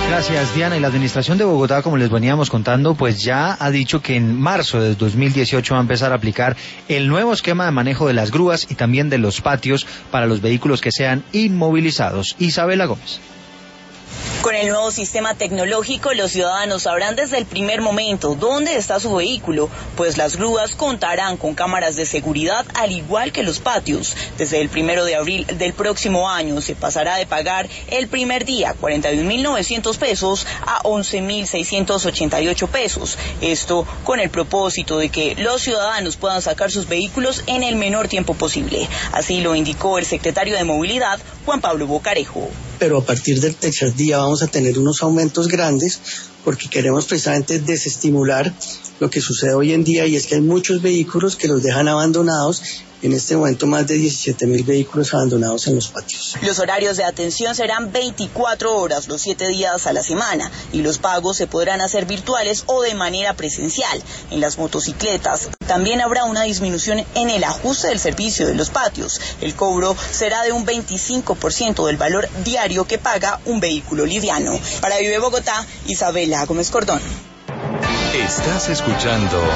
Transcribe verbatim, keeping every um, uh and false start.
Gracias, Diana. Y la Administración de Bogotá, como les veníamos contando, pues ya ha dicho que en marzo de dos mil dieciocho va a empezar a aplicar el nuevo esquema de manejo de las grúas y también de los patios para los vehículos que sean inmovilizados. Isabela Gómez. Con el nuevo sistema tecnológico, los ciudadanos sabrán desde el primer momento dónde está su vehículo, pues las grúas contarán con cámaras de seguridad al igual que los patios. Desde el primero de abril del próximo año se pasará de pagar el primer día cuarenta y un mil novecientos pesos a once mil seiscientos ochenta y ocho pesos. Esto con el propósito de que los ciudadanos puedan sacar sus vehículos en el menor tiempo posible. Así lo indicó el secretario de Movilidad, Juan Pablo Bocarejo. Pero a partir del tercer día vamos a tener unos aumentos grandes porque queremos precisamente desestimular lo que sucede hoy en día, y es que hay muchos vehículos que los dejan abandonados. En este momento más de diecisiete mil vehículos abandonados en los patios. Los horarios de atención serán veinticuatro horas los siete días a la semana y los pagos se podrán hacer virtuales o de manera presencial. En las motocicletas también habrá una disminución en el ajuste del servicio de los patios. El cobro será de un veinticinco por ciento del valor diario que paga un vehículo liviano. Para Vive Bogotá, Isabela Gómez Cordón. Estás escuchando